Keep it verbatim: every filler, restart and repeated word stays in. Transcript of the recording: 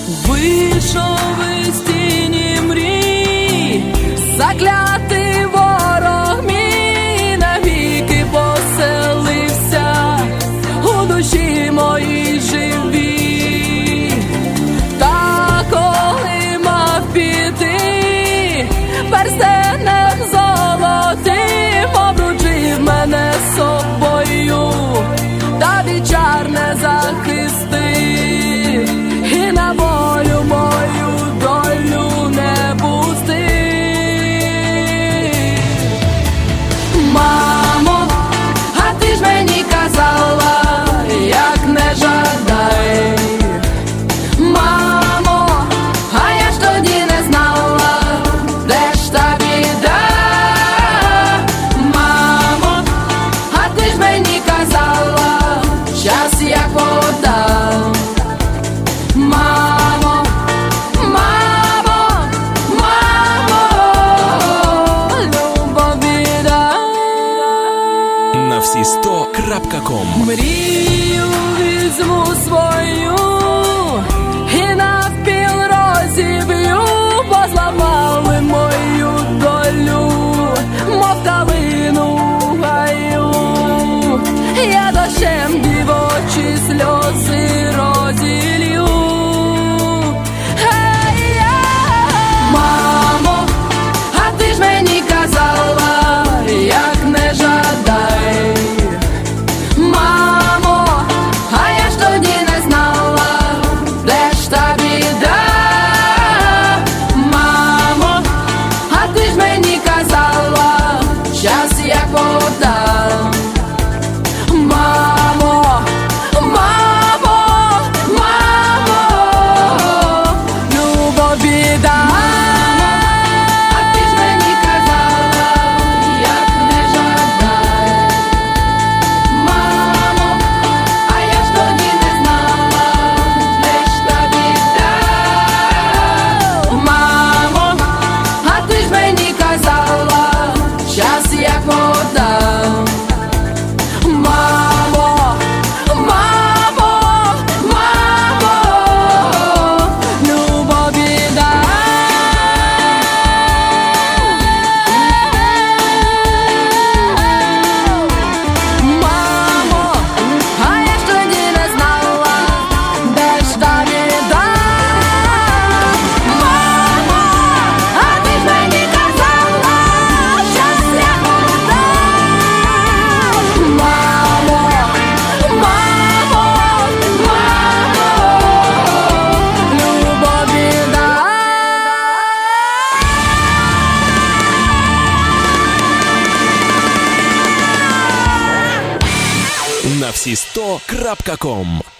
Вийшов із тіні мрій, заклятий ворог мій навіки поселився у душі моїй живій. Та коли мав піти, перстенем золотим обручив мене собою, та вічар не захистив, і на волю мою долю не пустив. Мамо, а ти ж мені казала, як не жадай. Мамо, а я ж тоді не знала, де ж та біда. Мамо, а ти ж мені казала, час як вода. Мамо, мамо, мамо, любов біда. На всі сто крапка ком. Мрію візьму свою і навпіл розіб'ю, бо зламали мою долю, мов калину в гаю. Я дощем дівочі сльози розілью. Гей-я! Мамо, а ти ж мені казала, як не жадай. Мамо, а я ж тоді не знала, де ж та біда. Мамо, а ти ж мені казала, час як вода. Мамо, мамо, мамо, любов біда. А ти ж мені казала, як не жадай. Мамо, а я ж тоді не знала, де ж та біда. Мамо, а ти ж мені казала, час як вода. Мамо, мамо, мамо, любов біда. Мамо, а я ж тоді не знала, де ж та біда. Мамо, а ти ж мені казала, час як вода. Мамо, мамо, мамо, любов біда. На всі сто крапка ком.